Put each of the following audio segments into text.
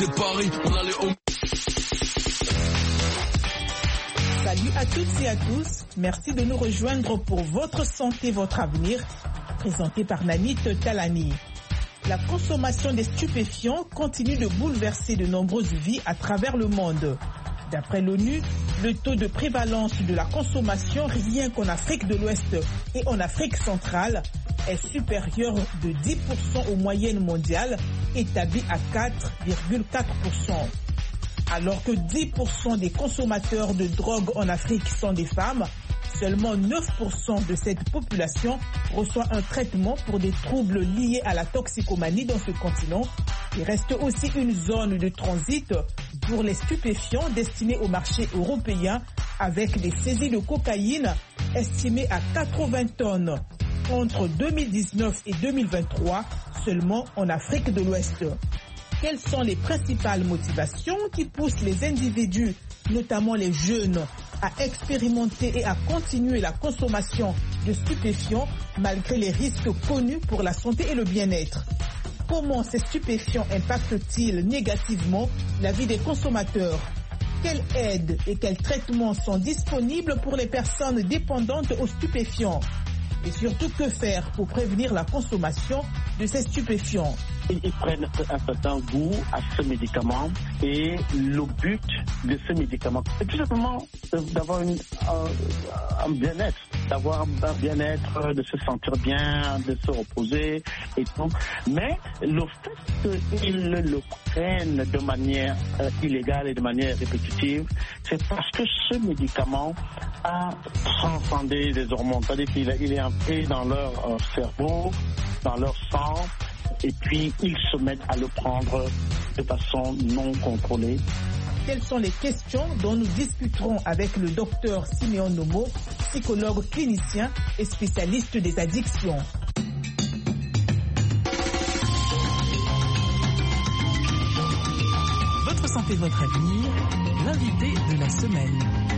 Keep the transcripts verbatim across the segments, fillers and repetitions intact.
c'était Paris, on allait au... Salut à toutes et à tous, merci de nous rejoindre pour Votre Santé, Votre Avenir, présenté par Nanit Talani. La consommation des stupéfiants continue de bouleverser de nombreuses vies à travers le monde. D'après l'ONU, le taux de prévalence de la consommation rien qu'en Afrique de l'Ouest et en Afrique centrale est supérieur de dix pour cent aux moyennes mondiales, établies à quatre virgule quatre pour cent. Alors que dix pour cent des consommateurs de drogue en Afrique sont des femmes, seulement neuf pour cent de cette population reçoit un traitement pour des troubles liés à la toxicomanie dans ce continent. Il reste aussi une zone de transit pour les stupéfiants destinés au marché européen avec des saisies de cocaïne estimées à quatre-vingts tonnes entre deux mille dix-neuf et deux mille vingt-trois seulement en Afrique de l'Ouest. Quelles sont les principales motivations qui poussent les individus, notamment les jeunes, à expérimenter et à continuer la consommation de stupéfiants malgré les risques connus pour la santé et le bien-être? Comment ces stupéfiants impactent-ils négativement la vie des consommateurs? Quelles aides et quels traitements sont disponibles pour les personnes dépendantes aux stupéfiants? Et surtout, que faire pour prévenir la consommation de ces stupéfiants? Ils prennent un certain goût à ce médicament et le but de ce médicament, c'est tout simplement d'avoir une, un, un bien-être, d'avoir un bien-être, de se sentir bien, de se reposer et tout. Mais le fait qu'ils le prennent de manière euh, illégale et de manière répétitive, c'est parce que ce médicament a transcendé les hormones, c'est-à-dire qu'il est entré dans leur euh, cerveau, dans leur sang, et puis ils se mettent à le prendre de façon non contrôlée. Quelles sont les questions dont nous discuterons avec le docteur Siméon Nomo, psychologue clinicien et spécialiste des addictions. Votre santé, votre avenir, l'invité de la semaine.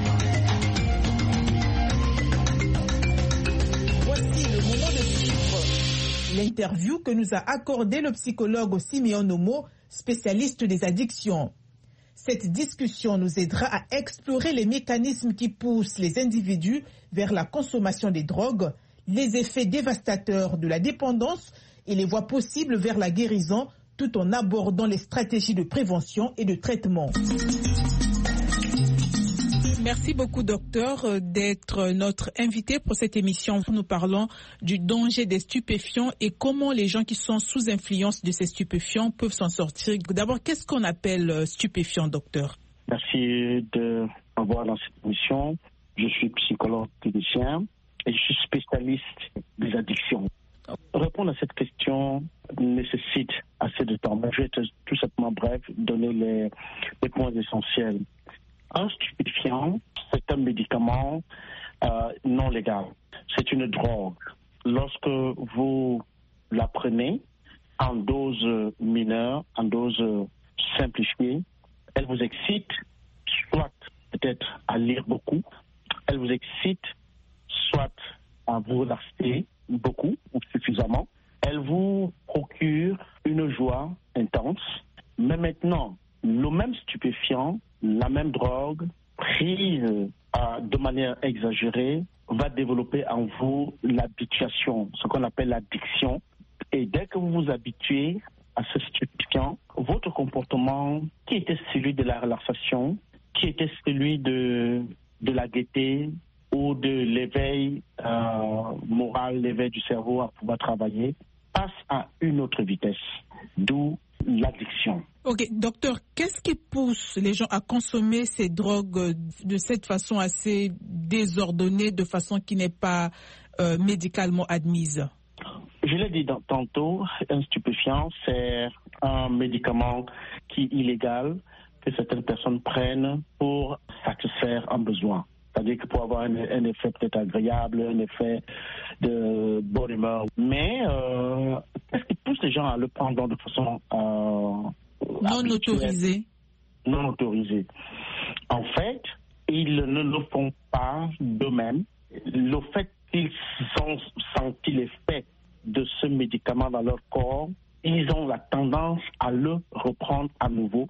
Voici le moment de suivre l'interview que nous a accordé le psychologue Siméon Nomo, spécialiste des addictions. Cette discussion nous aidera à explorer les mécanismes qui poussent les individus vers la consommation des drogues, les effets dévastateurs de la dépendance et les voies possibles vers la guérison, tout en abordant les stratégies de prévention et de traitement. Merci beaucoup, docteur, d'être notre invité pour cette émission. Nous parlons du danger des stupéfiants et comment les gens qui sont sous influence de ces stupéfiants peuvent s'en sortir. D'abord, qu'est-ce qu'on appelle stupéfiant, docteur? Merci de m'avoir dans cette émission. Je suis psychologue clinicien et je suis spécialiste des addictions. Répondre à cette question nécessite assez de temps, mais je vais être tout simplement bref, donner les, les points essentiels. Un stupéfiant, c'est un médicament euh, non légal. C'est une drogue. Lorsque vous la prenez en dose mineure, en dose simplifiée, elle vous excite, soit peut-être à lire beaucoup, elle vous excite, soit à vous relaxer beaucoup ou suffisamment. Elle vous procure une joie intense. Mais maintenant, le même stupéfiant, la même drogue, prise euh, de manière exagérée, va développer en vous l'habituation, ce qu'on appelle l'addiction. Et dès que vous vous habituez à ce stupéfiant, votre comportement, qui était celui de la relaxation, qui était celui de, de la gaieté ou de l'éveil euh, moral, l'éveil du cerveau à pouvoir travailler, passe à une autre vitesse, d'où l'addiction. Ok, docteur, qu'est-ce qui pousse les gens à consommer ces drogues de cette façon assez désordonnée, de façon qui n'est pas euh, médicalement admise? Je l'ai dit tantôt, un stupéfiant, c'est un médicament qui est illégal, que certaines personnes prennent pour satisfaire un besoin. C'est-à-dire que pour avoir un, un effet peut-être agréable, un effet de bonne humeur. Mais euh, qu'est-ce qui pousse les gens à le prendre de façon euh, non autorisée? Non autorisée. En fait, ils ne le font pas d'eux-mêmes. Le fait qu'ils ont senti l'effet de ce médicament dans leur corps ils ont la tendance à le reprendre à nouveau.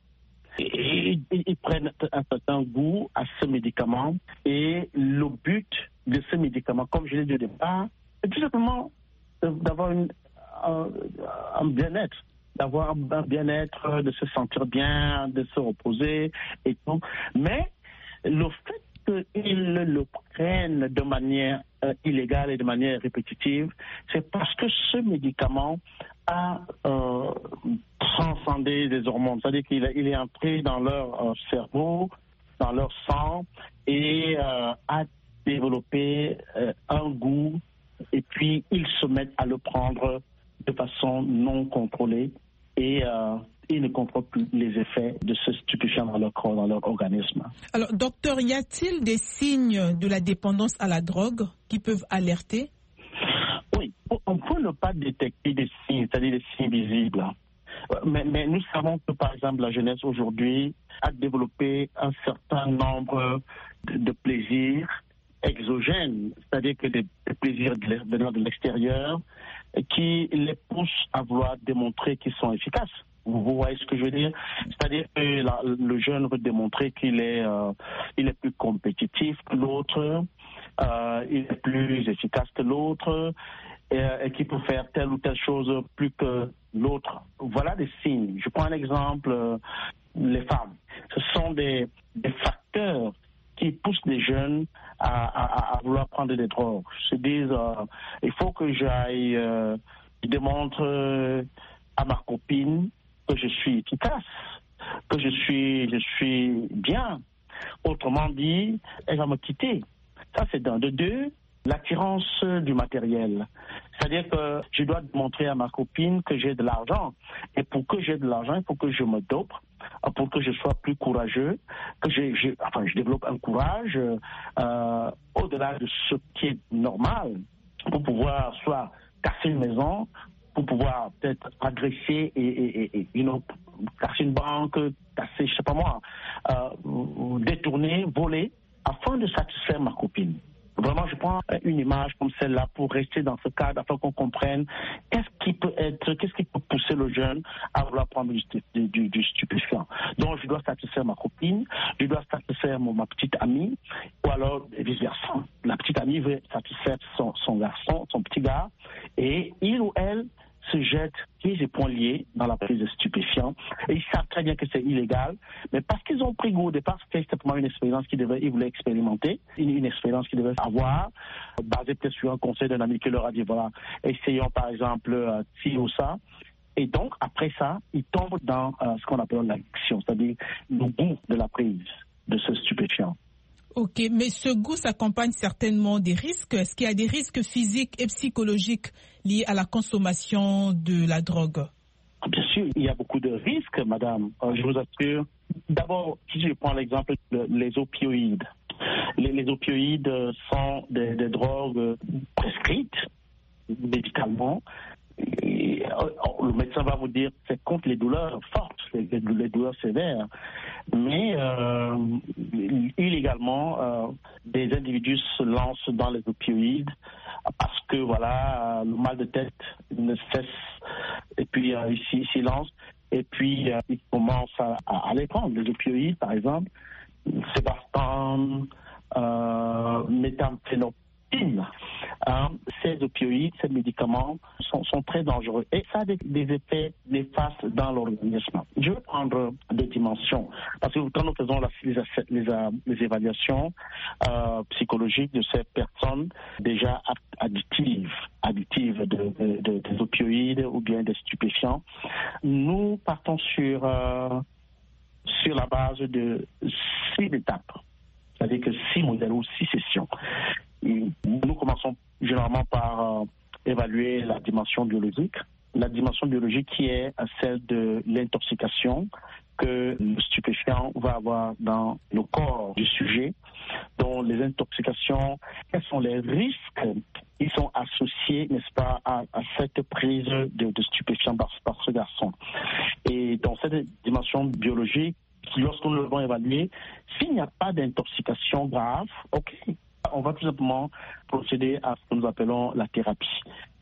Et ils prennent un certain goût à ce médicament. Et le but de ce médicament, comme je l'ai dit au départ, c'est tout simplement d'avoir une, un, un bien-être, d'avoir un bien-être, de se sentir bien, de se reposer et tout. Mais le fait qu'ils le prennent de manière euh, illégale et de manière répétitive, c'est parce que ce médicament a euh, transcendé des hormones. C'est-à-dire qu'il il est entré dans leur euh, cerveau, dans leur sang, et euh, a développé euh, un goût, et puis ils se mettent à le prendre de façon non contrôlée, et euh, ils ne contrôlent plus les effets de ce stupéfiant dans leur corps, dans leur organisme. Alors, docteur, y a-t-il des signes de la dépendance à la drogue qui peuvent alerter? Oui, on peut ne pas détecter des signes, c'est-à-dire des signes visibles. Mais, mais nous savons que, par exemple, la jeunesse aujourd'hui a développé un certain nombre de, de plaisirs exogènes, c'est-à-dire que des, des plaisirs venant de l'extérieur qui les poussent à vouloir démontrer qu'ils sont efficaces. Vous voyez ce que je veux dire? C'est-à-dire que la, le jeune veut démontrer qu'il est, euh, il est plus compétitif que l'autre, euh, il est plus efficace que l'autre, et, et qu'il peut faire telle ou telle chose plus que l'autre. Voilà des signes. Je prends un exemple, euh, les femmes. Ce sont des, des facteurs qui poussent les jeunes à, à, à vouloir prendre des drogues. Ils se disent, euh, il faut que j'aille, euh, je démontre euh, à ma copine que je suis efficace, que je suis, je suis bien. Autrement dit, elle va me quitter. Ça, c'est d'un. De deux, l'attirance du matériel. C'est-à-dire que je dois montrer à ma copine que j'ai de l'argent. Et pour que j'ai de l'argent, il faut que je me dope, pour que je sois plus courageux, que je, je, enfin, je développe un courage euh, au-delà de ce qui est normal, pour pouvoir soit casser une maison, pour pouvoir peut-être agresser et, et, et, et you know, casser une banque, casser, je sais pas moi, euh, détourner, voler, afin de satisfaire ma copine. Vraiment, je prends une image comme celle-là pour rester dans ce cadre, afin qu'on comprenne qu'est-ce qui peut être, qu'est-ce qui peut pousser le jeune à vouloir prendre du, du, du stupéfiant. Donc, je dois satisfaire ma copine, je dois satisfaire mon, ma petite amie, ou alors vice-versa. La petite amie veut satisfaire son, son garçon, son petit gars, et il ou elle se jettent pieds et poings liés dans la prise de stupéfiants. Et ils savent très bien que c'est illégal, mais parce qu'ils ont pris goût au départ, c'était simplement une expérience qu'ils devaient, ils voulaient expérimenter, une, une expérience qu'ils devaient avoir, basée peut-être sur un conseil d'un ami qui leur a dit, voilà, essayons par exemple euh, ci ou ça. Et donc, après ça, ils tombent dans euh, ce qu'on appelle l'addiction, c'est-à-dire le goût de la prise de ce stupéfiant. Ok, mais ce goût s'accompagne certainement des risques. Est-ce qu'il y a des risques physiques et psychologiques liés à la consommation de la drogue? Bien sûr, il y a beaucoup de risques, madame. Euh, je vous assure. D'abord, si je prends l'exemple des opioïdes. Les, les opioïdes sont des, des drogues prescrites médicalement. Et, euh, le médecin va vous dire que c'est contre les douleurs fortes, les, les douleurs sévères. Mais euh, illégalement, euh, des individus se lancent dans les opioïdes parce que voilà, euh, le mal de tête ne cesse, et puis euh, ils s'y lancent, et puis euh, ils commencent à, à, à les prendre. Les opioïdes, par exemple, Sébastane, euh, méthamphénophrine. Hein, ces opioïdes, ces médicaments sont, sont très dangereux et ça a des, des effets néfastes dans l'organisme. Je vais prendre deux dimensions parce que quand nous faisons la, les, les, les évaluations euh, psychologiques de ces personnes déjà addictives, addictives de, de, de, des opioïdes ou bien des stupéfiants, nous partons sur, euh, sur la base de six étapes, c'est-à-dire que six modèles ou six sessions. Nous commençons généralement par euh, évaluer la dimension biologique. La dimension biologique qui est celle de l'intoxication que le stupéfiant va avoir dans le corps du sujet. Donc les intoxications, quels sont les risques qui sont associés, n'est-ce pas, à, à cette prise de, de stupéfiants par, par ce garçon. Et dans cette dimension biologique, lorsque nous l'avons évalué, s'il n'y a pas d'intoxication grave, ok, on va tout simplement procéder à ce que nous appelons la thérapie.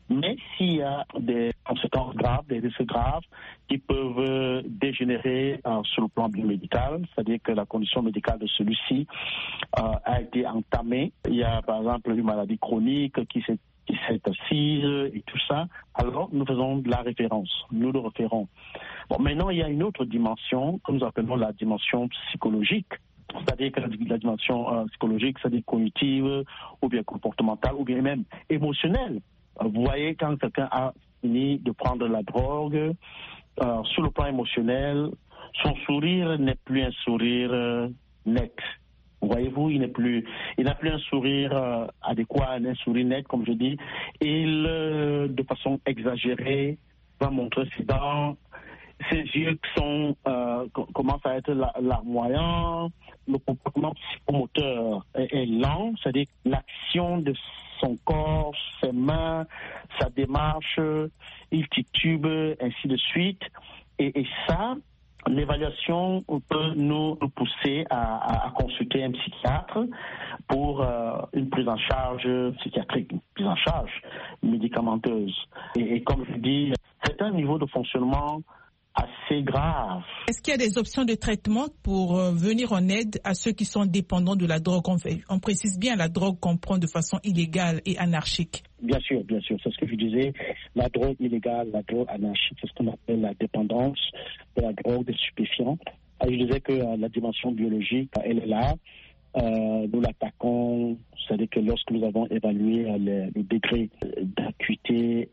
Mais s'il y a des conséquences graves, des risques graves qui peuvent euh, dégénérer euh, sur le plan biomédical, c'est-à-dire que la condition médicale de celui-ci euh, a été entamée. Il y a par exemple une maladie chronique qui s'est, qui s'est assise et tout ça. Alors nous faisons de la référence, nous le référons. Bon, maintenant il y a une autre dimension que nous appelons la dimension psychologique. C'est-à-dire que la, la dimension euh, psychologique, c'est-à-dire cognitive, ou bien comportementale, ou bien même émotionnelle. Vous voyez, quand quelqu'un a fini de prendre la drogue, euh, sur le plan émotionnel, son sourire n'est plus un sourire euh, net. Voyez-vous, il n'est plus, il n'a plus un sourire euh, adéquat, un sourire net, comme je dis. Il, euh, de façon exagérée, va montrer ses dents. Ses yeux sont, euh, commencent à être larmoyants, le comportement psychomoteur est, est lent, c'est-à-dire l'action de son corps, ses mains, sa démarche, il titube, ainsi de suite. Et, et ça, l'évaluation peut nous pousser à, à, à consulter un psychiatre pour euh, une prise en charge psychiatrique, une prise en charge médicamenteuse. Et, et comme je dis, c'est un niveau de fonctionnement assez grave. Est-ce qu'il y a des options de traitement pour euh, venir en aide à ceux qui sont dépendants de la drogue? On, fait, on précise bien la drogue qu'on prend de façon illégale et anarchique. Bien sûr, bien sûr, c'est ce que je disais. La drogue illégale, la drogue anarchique, c'est ce qu'on appelle la dépendance de la drogue, des stupéfiants. Et je disais que euh, la dimension biologique, elle est là. Euh, nous l'attaquons, c'est-à-dire que lorsque nous avons évalué euh, le, le degré d'acuité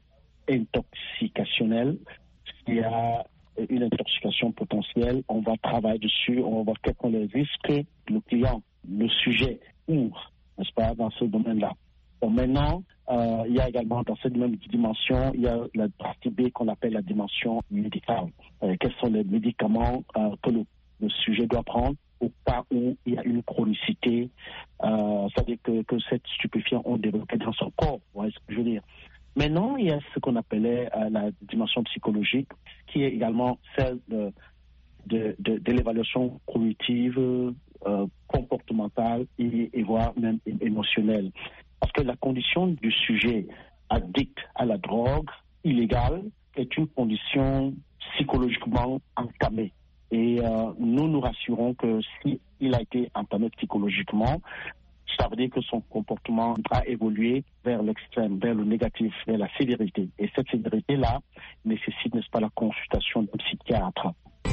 intoxicationnelle, s'il y a une intoxication potentielle, on va travailler dessus, on va voir quels sont les risques le client, le sujet ouvre, n'est-ce pas, dans ce domaine-là. Bon, maintenant, euh, il y a également dans cette même dimension, il y a la partie B qu'on appelle la dimension médicale. Euh, quels sont les médicaments euh, que le, le sujet doit prendre au cas où il y a une chronicité, euh, c'est-à-dire que, que cette stupéfiant ont développé dans son corps, vous voyez ce que je veux dire. Maintenant, il y a ce qu'on appelait euh, la dimension psychologique, qui est également celle de, de, de, de l'évaluation cognitive, euh, comportementale et, et voire même émotionnelle. Parce que la condition du sujet addict à la drogue illégale est une condition psychologiquement entamée. Et euh, nous nous rassurons que s'il a été entamé psychologiquement, ça veut dire que son comportement a évolué vers l'extrême, vers le négatif, vers la sévérité. Et cette sévérité-là nécessite, n'est-ce pas, la consultation d'un psychiatre.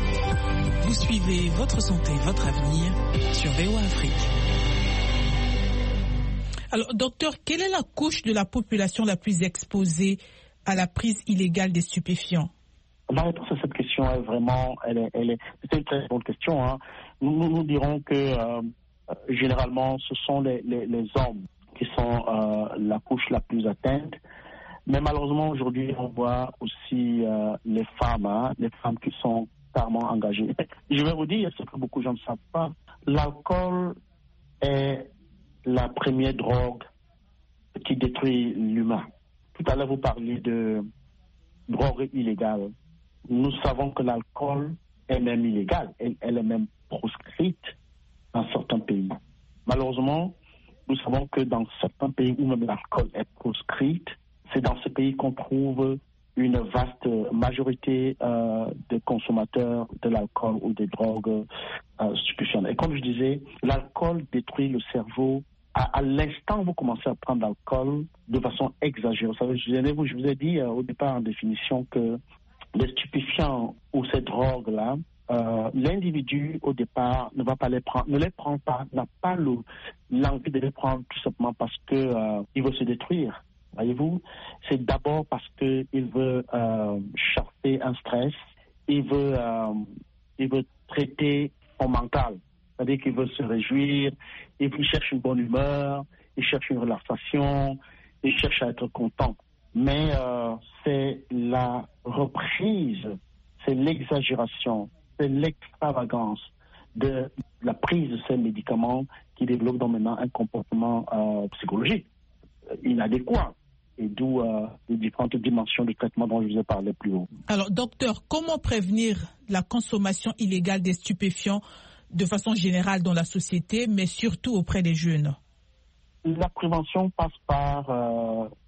Vous suivez Votre Santé, Votre Avenir sur V O A Afrique. Alors, docteur, quelle est la couche de la population la plus exposée à la prise illégale des stupéfiants? Ma réponse à cette question est vraiment, elle est, elle est, c'est une très bonne question. Hein. Nous, nous, nous dirons que euh, généralement, ce sont les, les, les hommes qui sont euh, la couche la plus atteinte. Mais malheureusement, aujourd'hui, on voit aussi euh, les femmes, hein, les femmes qui sont carrément engagées. Je vais vous dire ce que beaucoup de gens ne savent pas. L'alcool est la première drogue qui détruit l'humain. Tout à l'heure, vous parliez de drogue illégale. Nous savons que l'alcool est même illégal. Elle, elle est même proscrite dans certains pays. Malheureusement, nous savons que dans certains pays où même l'alcool est proscrite, c'est dans ce pays qu'on trouve une vaste majorité euh, de consommateurs de l'alcool ou des drogues euh, stupéfiantes. Et comme je disais, l'alcool détruit le cerveau. À, à l'instant où vous commencez à prendre l'alcool de façon exagérée, vous savez, je vous, je vous ai dit euh, au départ en définition que les stupéfiants ou ces drogues-là, Euh, l'individu au départ ne va pas les prendre, ne les prend pas, n'a pas le, l'envie de les prendre tout simplement parce que euh, il veut se détruire. Voyez-vous, c'est d'abord parce que il veut euh, chasser un stress, il veut, euh, il veut traiter son mental, c'est-à-dire qu'il veut se réjouir, il cherche une bonne humeur, il cherche une relaxation, il cherche à être content. Mais euh, c'est la reprise, c'est l'exagération, c'est l'extravagance de la prise de ces médicaments qui développe donc maintenant un comportement euh, psychologique inadéquat. Et d'où euh, les différentes dimensions de traitement dont je vous ai parlé plus haut. Alors, docteur, comment prévenir la consommation illégale des stupéfiants de façon générale dans la société, mais surtout auprès des jeunes? La prévention passe par euh,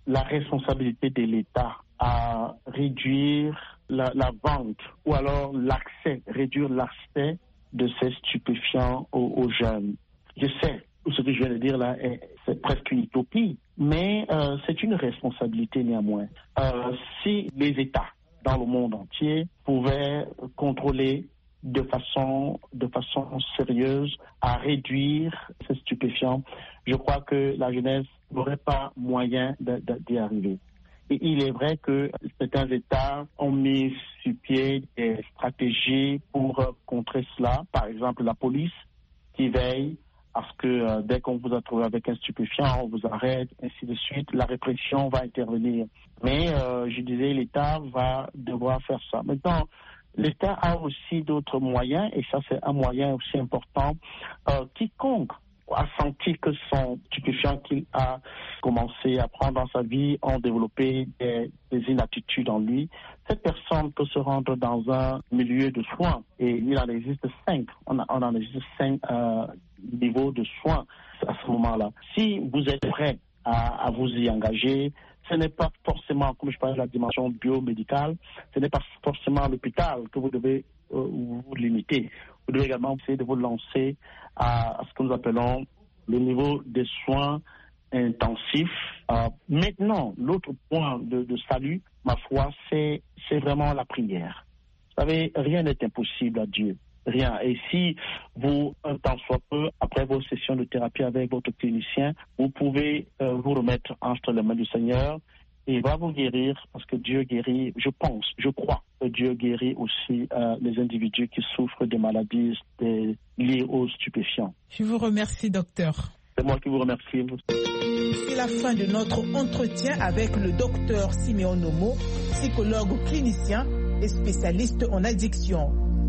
la responsabilité de l'État à réduire la, la vente ou alors l'accès, réduire l'accès de ces stupéfiants aux, aux jeunes. Je sais, ce que je viens de dire là, est, c'est presque une utopie, mais euh, c'est une responsabilité néanmoins. Euh, si les États dans le monde entier pouvaient contrôler de façon, de façon sérieuse à réduire ces stupéfiants, je crois que la jeunesse n'aurait pas moyen de, de, d'y arriver. Et il est vrai que certains États ont mis sur pied des stratégies pour contrer cela. Par exemple, la police qui veille à ce que euh, dès qu'on vous a trouvé avec un stupéfiant, on vous arrête, ainsi de suite. La répression va intervenir. Mais euh, je disais, l'État va devoir faire ça. Maintenant, l'État a aussi d'autres moyens, et ça c'est un moyen aussi important. Euh, quiconque a senti que son stupéfiant qu'il a commencé à prendre dans sa vie ont développé des, des inaptitudes en lui, cette personne peut se rendre dans un milieu de soins. Et il en existe cinq. On, a, on en existe cinq euh, niveaux de soins à ce moment-là. Si vous êtes prêt à, à vous y engager, ce n'est pas forcément, comme je parlais de la dimension biomédicale, ce n'est pas forcément à l'hôpital que vous devez euh, vous limiter. Vous devez également essayer de vous lancer à, à ce que nous appelons le niveau des soins intensifs. Euh, maintenant, l'autre point de, de salut, ma foi, c'est, c'est vraiment la prière. Vous savez, rien n'est impossible à Dieu. Rien. Et si vous, un temps soit peu, après vos sessions de thérapie avec votre clinicien, vous pouvez euh, vous remettre entre les mains du Seigneur et il va vous guérir parce que Dieu guérit, je pense, je crois que Dieu guérit aussi euh, les individus qui souffrent de maladies des, liées aux stupéfiants. Je vous remercie, docteur. C'est moi qui vous remercie. C'est la fin de notre entretien avec le docteur Siméon Nomo, psychologue clinicien et spécialiste en addiction.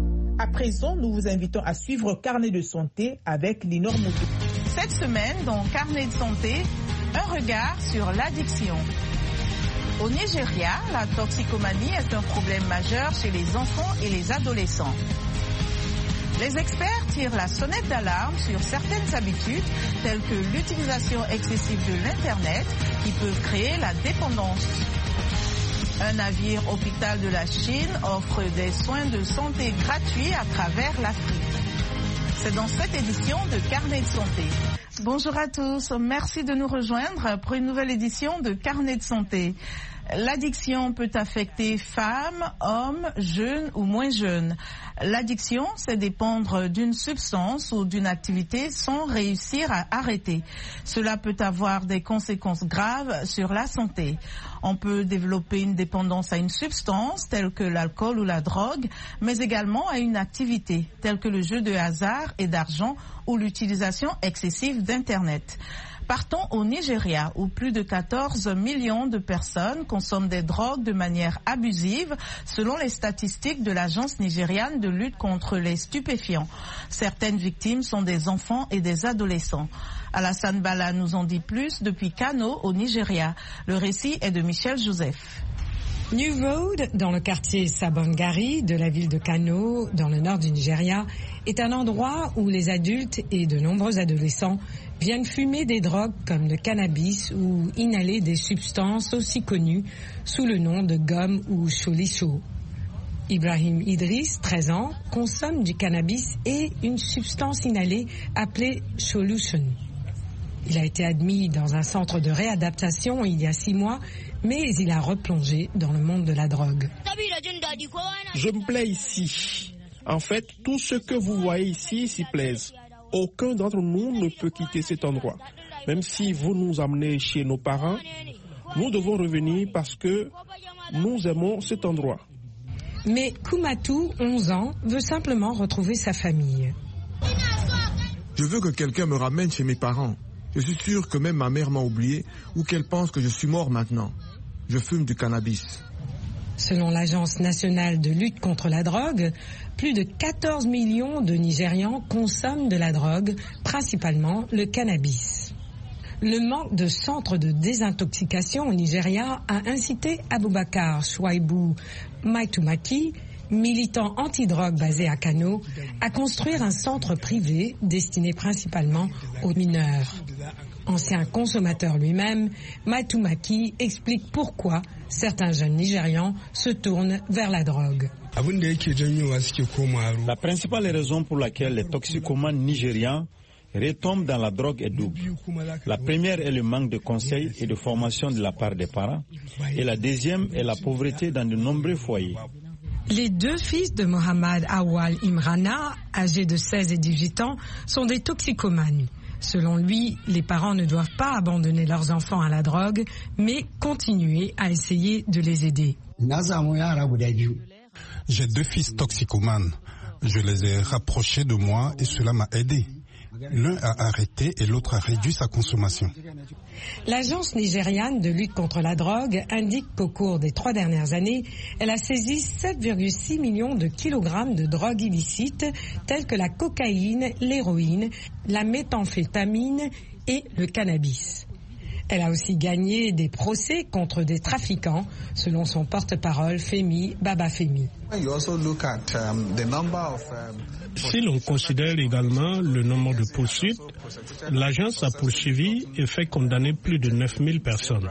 À présent, nous vous invitons à suivre Carnet de santé avec Linor Moudou. Cette semaine, dans Carnet de santé, un regard sur l'addiction. Au Nigeria, la toxicomanie est un problème majeur chez les enfants et les adolescents. Les experts tirent la sonnette d'alarme sur certaines habitudes, telles que l'utilisation excessive de l'Internet, qui peuvent créer la dépendance. Un navire hôpital de la Chine offre des soins de santé gratuits à travers l'Afrique. C'est dans cette édition de Carnet de santé. Bonjour à tous, merci de nous rejoindre pour une nouvelle édition de Carnet de santé. L'addiction peut affecter femmes, hommes, jeunes ou moins jeunes. L'addiction, c'est dépendre d'une substance ou d'une activité sans réussir à arrêter. Cela peut avoir des conséquences graves sur la santé. On peut développer une dépendance à une substance telle que l'alcool ou la drogue, mais également à une activité telle que le jeu de hasard et d'argent ou l'utilisation excessive d'Internet. Partons au Nigeria, où plus de quatorze millions de personnes consomment des drogues de manière abusive, selon les statistiques de l'Agence nigériane de lutte contre les stupéfiants. Certaines victimes sont des enfants et des adolescents. Alassane Bala nous en dit plus depuis Kano, au Nigeria. Le récit est de Michel Joseph. New Road, dans le quartier Sabongari de la ville de Kano, dans le nord du Nigeria, est un endroit où les adultes et de nombreux adolescents viennent fumer des drogues comme le cannabis ou inhaler des substances aussi connues sous le nom de gomme ou cholicho. Ibrahim Idriss, treize ans, consomme du cannabis et une substance inhalée appelée solution. Il a été admis dans un centre de réadaptation il y a six mois, mais il a replongé dans le monde de la drogue. Je me plais ici. En fait, tout ce que vous voyez ici s'y plaise. Aucun d'entre nous ne peut quitter cet endroit. Même si vous nous amenez chez nos parents, nous devons revenir parce que nous aimons cet endroit. Mais Koumatou, onze ans, veut simplement retrouver sa famille. Je veux que quelqu'un me ramène chez mes parents. Je suis sûr que même ma mère m'a oublié ou qu'elle pense que je suis mort maintenant. Je fume du cannabis. Selon l'Agence nationale de lutte contre la drogue, plus de quatorze millions de Nigérians consomment de la drogue, principalement le cannabis. Le manque de centres de désintoxication au Nigeria a incité Aboubakar Chouaibou Maitumaki, militant anti-drogue basé à Kano, à construire un centre privé destiné principalement aux mineurs. Ancien consommateur lui-même, Matumaki explique pourquoi certains jeunes Nigérians se tournent vers la drogue. La principale raison pour laquelle les toxicomanes nigérians retombent dans la drogue est double. La première est le manque de conseils et de formation de la part des parents, et la deuxième est la pauvreté dans de nombreux foyers. Les deux fils de Mohamed Awal Imrana, âgés de seize et dix-huit ans, sont des toxicomanes. Selon lui, les parents ne doivent pas abandonner leurs enfants à la drogue, mais continuer à essayer de les aider. J'ai deux fils toxicomanes. Je les ai rapprochés de moi et cela m'a aidé. L'un a arrêté et l'autre a réduit sa consommation. L'agence nigériane de lutte contre la drogue indique qu'au cours des trois dernières années, elle a saisi sept virgule six millions de kilogrammes de drogue illicite telles que la cocaïne, l'héroïne, la méthamphétamine et le cannabis. Elle a aussi gagné des procès contre des trafiquants, selon son porte-parole Femi Babafemi. Si l'on considère également le nombre de poursuites, l'agence a poursuivi et fait condamner plus de neuf mille personnes.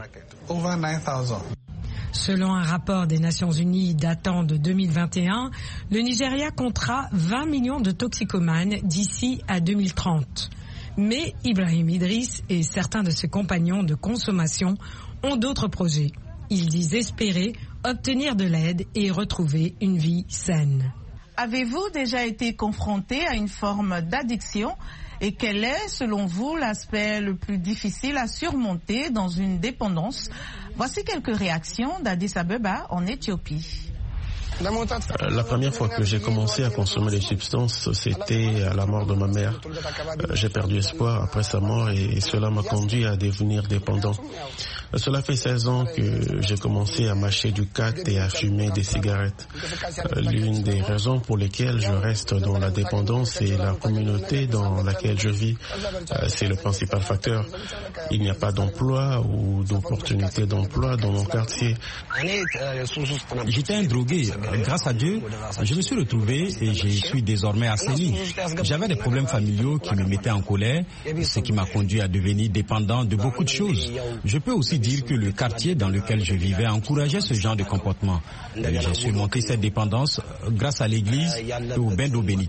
Selon un rapport des Nations Unies datant de deux mille vingt et un, le Nigeria comptera vingt millions de toxicomanes d'ici à deux mille trente. Mais Ibrahim Idriss et certains de ses compagnons de consommation ont d'autres projets. Ils disent espérer obtenir de l'aide et retrouver une vie saine. Avez-vous déjà été confronté à une forme d'addiction et quel est, selon vous, l'aspect le plus difficile à surmonter dans une dépendance? Voici quelques réactions d'Addis Abeba en Éthiopie. La première fois que j'ai commencé à consommer des substances, c'était à la mort de ma mère. J'ai perdu espoir après sa mort et cela m'a conduit à devenir dépendant. Cela fait seize ans que j'ai commencé à mâcher du khat et à fumer des cigarettes. L'une des raisons pour lesquelles je reste dans la dépendance est la communauté dans laquelle je vis. C'est le principal facteur. Il n'y a pas d'emploi ou d'opportunité d'emploi dans mon quartier. J'étais un drogué. Grâce à Dieu, je me suis retrouvé et je suis désormais assaini. J'avais des problèmes familiaux qui me mettaient en colère, ce qui m'a conduit à devenir dépendant de beaucoup de choses. Je peux aussi dire que le quartier dans lequel je vivais encourageait ce genre de comportement. J'ai surmonté cette dépendance grâce à l'église et au bain d'eau bénite.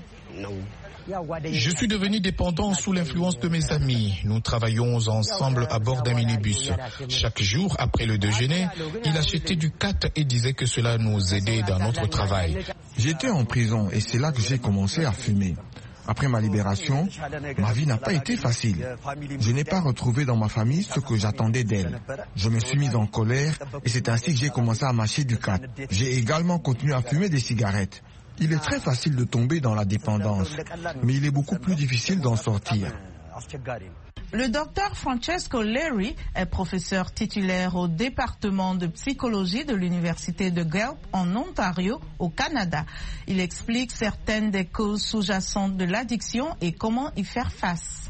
Je suis devenu dépendant sous l'influence de mes amis. Nous travaillons ensemble à bord d'un minibus. Chaque jour, après le déjeuner, il achetait du khat et disait que cela nous aidait dans notre travail. J'étais en prison et c'est là que j'ai commencé à fumer. Après ma libération, ma vie n'a pas été facile. Je n'ai pas retrouvé dans ma famille ce que j'attendais d'elle. Je me suis mis en colère et c'est ainsi que j'ai commencé à mâcher du khat. J'ai également continué à fumer des cigarettes. Il est très facile de tomber dans la dépendance, mais il est beaucoup plus difficile d'en sortir. Le docteur Francesco Leri est professeur titulaire au département de psychologie de l'université de Guelph en Ontario, au Canada. Il explique certaines des causes sous-jacentes de l'addiction et comment y faire face.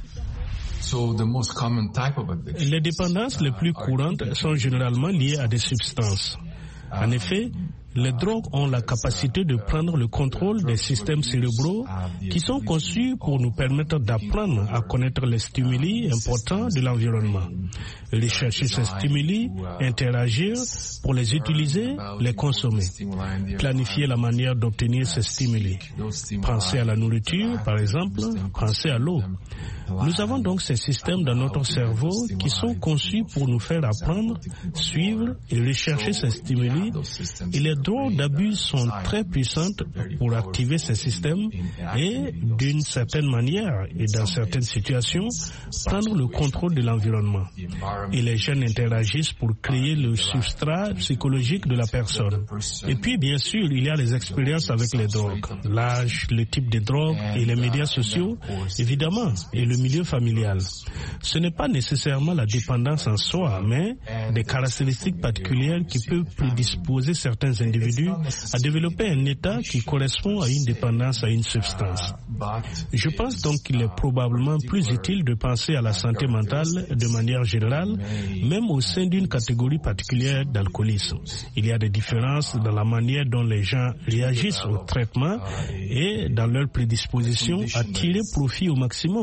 Les dépendances les plus courantes sont généralement liées à des substances. En effet, les drogues ont la capacité de prendre le contrôle des systèmes cérébraux qui sont conçus pour nous permettre d'apprendre à connaître les stimuli importants de l'environnement. Rechercher ces stimuli, interagir pour les utiliser, les consommer. Planifier la manière d'obtenir ces stimuli. Penser à la nourriture, par exemple, penser à l'eau. Nous avons donc ces systèmes dans notre cerveau qui sont conçus pour nous faire apprendre, suivre et rechercher ces stimuli. Et les drogues d'abus sont très puissantes pour activer ces systèmes et, d'une certaine manière et dans certaines situations, prendre le contrôle de l'environnement. Et les jeunes interagissent pour créer le substrat psychologique de la personne. Et puis, bien sûr, il y a les expériences avec les drogues, l'âge, le type de drogue et les médias sociaux, évidemment, et le milieu familial. Ce n'est pas nécessairement la dépendance en soi, mais des caractéristiques particulières qui peuvent prédisposer certains individus à développer un état qui correspond à une dépendance à une substance. Je pense donc qu'il est probablement plus utile de penser à la santé mentale de manière générale, même au sein d'une catégorie particulière d'alcoolisme. Il y a des différences dans la manière dont les gens réagissent au traitement et dans leur prédisposition à tirer profit au maximum du traitement.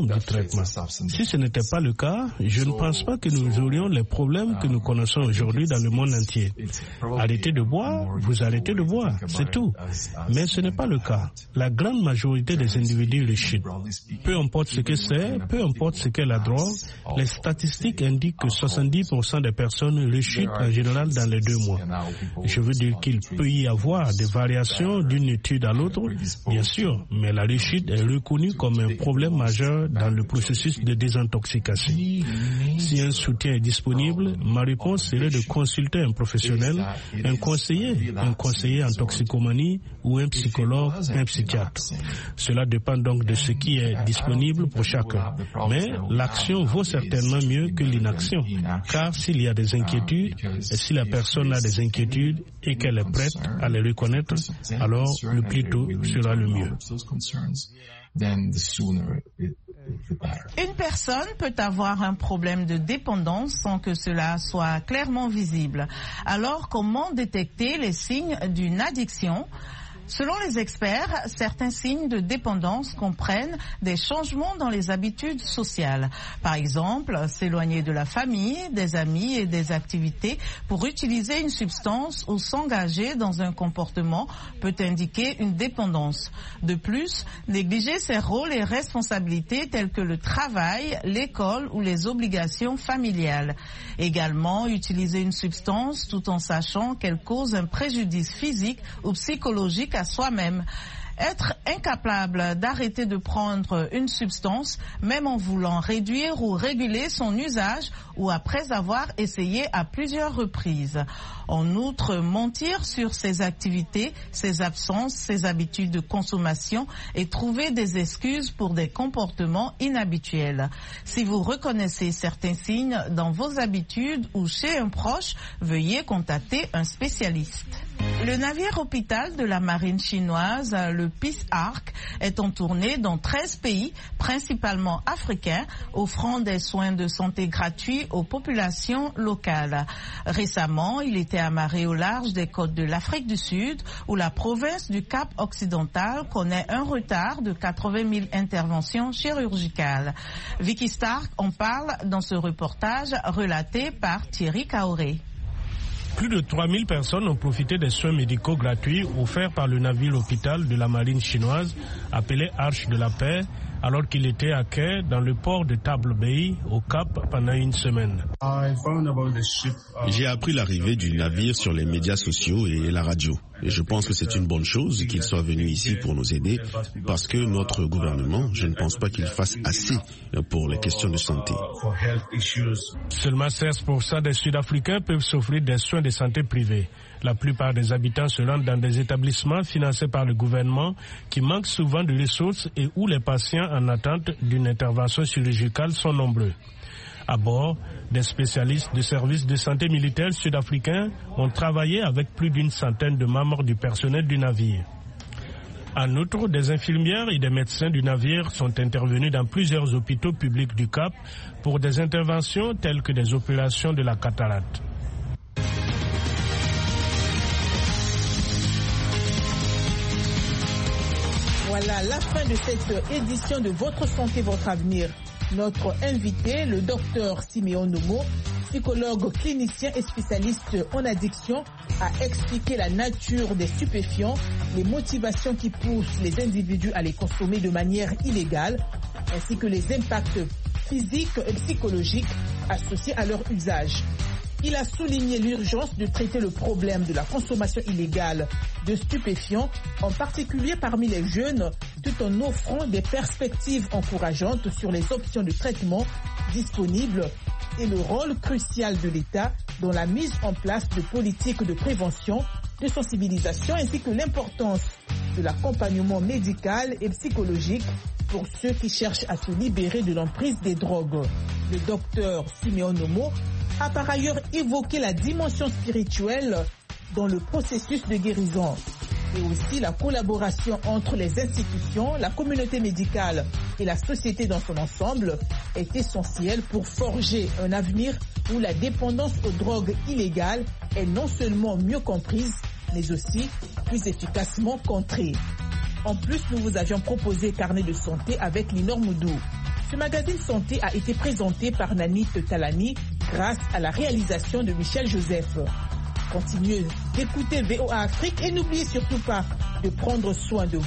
traitement. Si ce n'était pas le cas, je ne pense pas que nous aurions les problèmes que nous connaissons aujourd'hui dans le monde entier. Arrêtez de boire, vous arrêtez de boire, c'est tout. Mais ce n'est pas le cas. La grande majorité des individus rechutent. Peu importe ce que c'est, peu importe ce qu'est la drogue, les statistiques indiquent que soixante-dix pour cent des personnes rechutent en général dans les deux mois. Je veux dire qu'il peut y avoir des variations d'une étude à l'autre, bien sûr, mais la rechute est reconnue comme un problème majeur dans le processus de désintoxication. Si un soutien est disponible, ma réponse serait de consulter un professionnel, un conseiller, un conseiller en toxicomanie ou un psychologue, un psychiatre. Cela dépend donc de ce qui est disponible pour chacun. Mais l'action vaut certainement mieux que l'inaction, car s'il y a des inquiétudes, et si la personne a des inquiétudes et qu'elle est prête à les reconnaître, alors le plus tôt sera le mieux. Une personne peut avoir un problème de dépendance sans que cela soit clairement visible. Alors, comment détecter les signes d'une addiction ? Selon les experts, certains signes de dépendance comprennent des changements dans les habitudes sociales. Par exemple, s'éloigner de la famille, des amis et des activités pour utiliser une substance ou s'engager dans un comportement peut indiquer une dépendance. De plus, négliger ses rôles et responsabilités tels que le travail, l'école ou les obligations familiales. Également, utiliser une substance tout en sachant qu'elle cause un préjudice physique ou psychologique à soi-même. Être incapable d'arrêter de prendre une substance, même en voulant réduire ou réguler son usage ou après avoir essayé à plusieurs reprises. En outre, mentir sur ses activités, ses absences, ses habitudes de consommation et trouver des excuses pour des comportements inhabituels. Si vous reconnaissez certains signes dans vos habitudes ou chez un proche, veuillez contacter un spécialiste. Le navire hôpital de la marine chinoise, le Peace Ark, est en tournée dans treize pays, principalement africains, offrant des soins de santé gratuits aux populations locales. Récemment, il était amarré au large des côtes de l'Afrique du Sud, où la province du Cap occidental connaît un retard de quatre-vingt mille interventions chirurgicales. Vicky Stark en parle dans ce reportage relaté par Thierry Kaoré. Plus de trois mille personnes ont profité des soins médicaux gratuits offerts par le navire hôpital de la marine chinoise appelé Arche de la Paix, alors qu'il était à quai dans le port de Table Bay au Cap pendant une semaine. J'ai appris l'arrivée du navire sur les médias sociaux et la radio. Et je pense que c'est une bonne chose qu'il soit venu ici pour nous aider, parce que notre gouvernement, je ne pense pas qu'il fasse assez pour les questions de santé. Seulement seize pour cent des Sud-Africains peuvent s'offrir des soins de santé privés. La plupart des habitants se rendent dans des établissements financés par le gouvernement qui manquent souvent de ressources et où les patients en attente d'une intervention chirurgicale sont nombreux. À bord, des spécialistes de services de santé militaire sud-africains ont travaillé avec plus d'une centaine de membres du personnel du navire. En outre, des infirmières et des médecins du navire sont intervenus dans plusieurs hôpitaux publics du Cap pour des interventions telles que des opérations de la cataracte. Voilà la fin de cette édition de Votre Santé, Votre Avenir. Notre invité, le docteur Siméon Nomo, psychologue clinicien et spécialiste en addiction, a expliqué la nature des stupéfiants, les motivations qui poussent les individus à les consommer de manière illégale, ainsi que les impacts physiques et psychologiques associés à leur usage. Il a souligné l'urgence de traiter le problème de la consommation illégale de stupéfiants, en particulier parmi les jeunes, tout en offrant des perspectives encourageantes sur les options de traitement disponibles et le rôle crucial de l'État dans la mise en place de politiques de prévention, de sensibilisation ainsi que l'importance de l'accompagnement médical et psychologique pour ceux qui cherchent à se libérer de l'emprise des drogues. Le docteur Siméon Nomo a par ailleurs évoqué la dimension spirituelle dans le processus de guérison et aussi la collaboration entre les institutions, la communauté médicale et la société dans son ensemble est essentielle pour forger un avenir où la dépendance aux drogues illégales est non seulement mieux comprise, mais aussi plus efficacement contrée. En plus, nous vous avions proposé Carnet de santé avec Linor Moudou. Ce magazine santé a été présenté par Nanit Talani grâce à la réalisation de Michel Joseph. Continuez d'écouter V O A Afrique et n'oubliez surtout pas de prendre soin de vous.